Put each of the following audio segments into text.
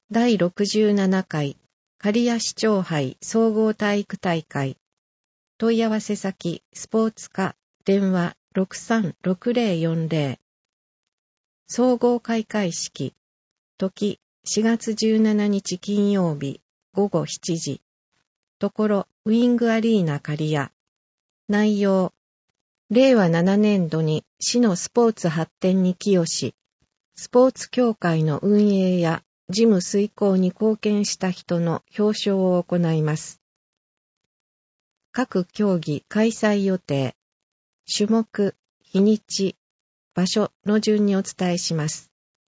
第67回刈谷市長杯総合体育大会。問い合わせ先スポーツ課電話 636040。総合開会式。時4月17日金曜日午後7時。ところウィングアリーナ刈谷。内容。令和7年度に市のスポーツ発展に寄与し、スポーツ協会の運営や事務遂行に貢献した人の表彰を行います。各競技開催予定、種目、日にち、場所の順にお伝えします。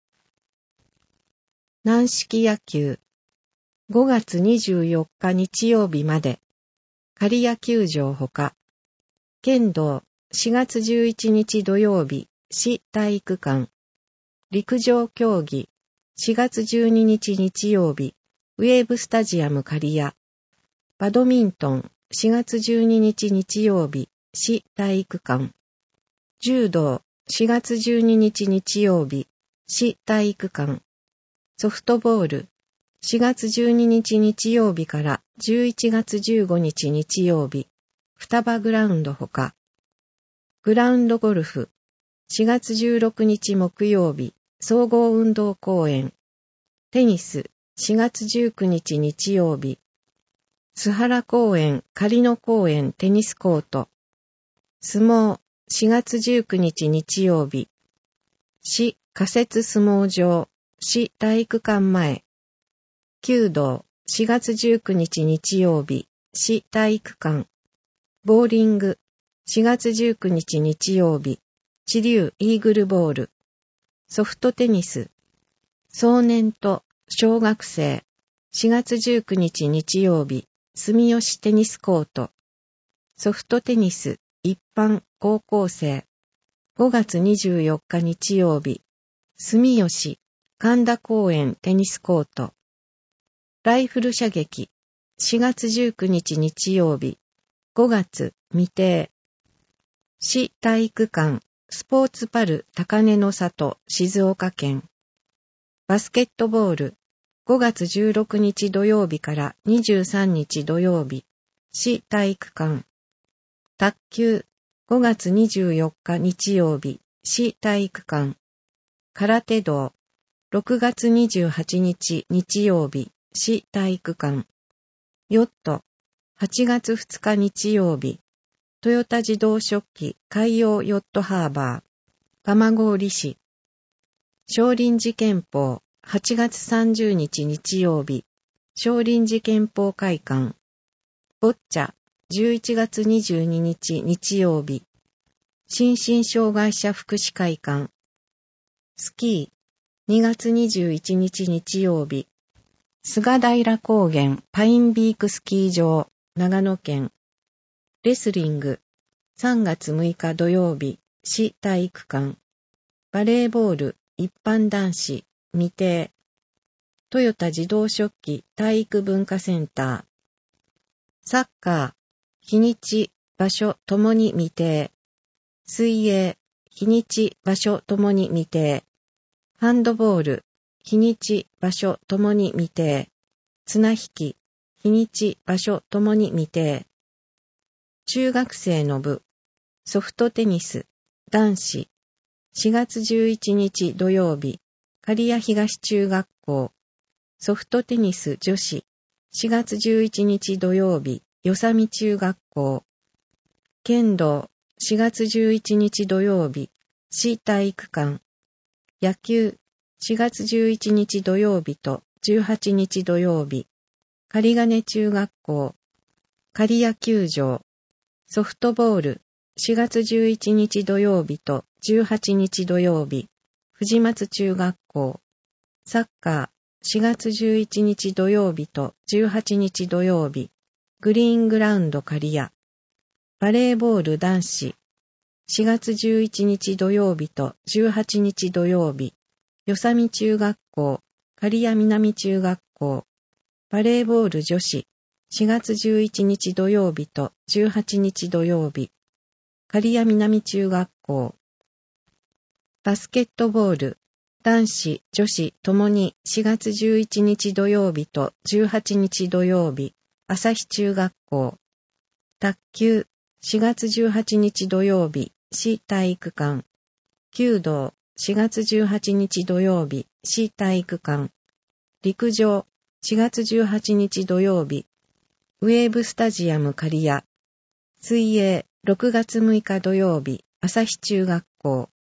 軟式野球、5月24日日曜日まで、刈谷球場ほか、剣道、4月11日土曜日、市体育館、陸上競技、4月12日日曜日、ウェーブスタジアム刈谷。バドミントン、4月12日日曜日、市体育館。柔道、4月12日日曜日、市体育館。ソフトボール、4月12日日曜日から11月15日日曜日、双葉グラウンドほか。グラウンドゴルフ、4月16日木曜日、総合運動公園。テニス、4月19日日曜日。須原公園、狩野公園テニスコート。相撲、4月19日日曜日。市仮設相撲場、市体育館前。弓道、4月19日日曜日、市体育館。ボーリング、4月19日日曜日、知立イーグルボール。ソフトテニス、壮年と小学生、4月19日日曜日、住吉テニスコート。ソフトテニス、一般、高校生、5月24日日曜日、住吉、神田公園テニスコート。ライフル射撃、4月19日日曜日、5月未定。市体育館、スポーツパル高根の里、静岡県。バスケットボール、5月16日土曜日から23日土曜日、市体育館。卓球、5月24日日曜日、市体育館。空手道、6月28日日曜日、市体育館。ヨット、8月2日日曜日、トヨタ自動織機海洋ヨットハーバー、蒲郡市。少林寺拳法、8月30日日曜日、少林寺拳法会館。ボッチャ、11月22日日曜日、心身障害者福祉会館。スキー、2月21日日曜日、菅平高原パインビークスキー場、長野県。レスリング、3月6日土曜日、市体育館。バレーボール、一般男子、未定。トヨタ自動織機体育文化センター。サッカー、日にち、場所ともに未定。水泳、日にち、場所ともに未定。ハンドボール、日にち、場所ともに未定。綱引き、日にち、場所ともに未定。中学生の部、ソフトテニス、男子、4月11日土曜日、刈谷東中学校。ソフトテニス女子、4月11日土曜日、与謝見中学校。剣道、4月11日土曜日、市体育館。野球、4月11日土曜日と18日土曜日、狩金中学校。刈谷球場。ソフトボール、4月11日土曜日と18日土曜日、藤松中学校。サッカー、4月11日土曜日と18日土曜日、グリーングラウンド刈谷。バレーボール男子、4月11日土曜日と18日土曜日、与謝見中学校、刈谷南中学校。バレーボール女子、4月11日土曜日と18日土曜日、刈谷南中学校。バスケットボール、 男子、女子ともに4月11日土曜日と18日土曜日、朝日中学校。卓球、4月18日土曜日、市体育館。弓道、4月18日土曜日、市体育館。陸上、4月18日土曜日、ウェーブスタジアム刈谷。水泳、6月6日土曜日、朝日中学校。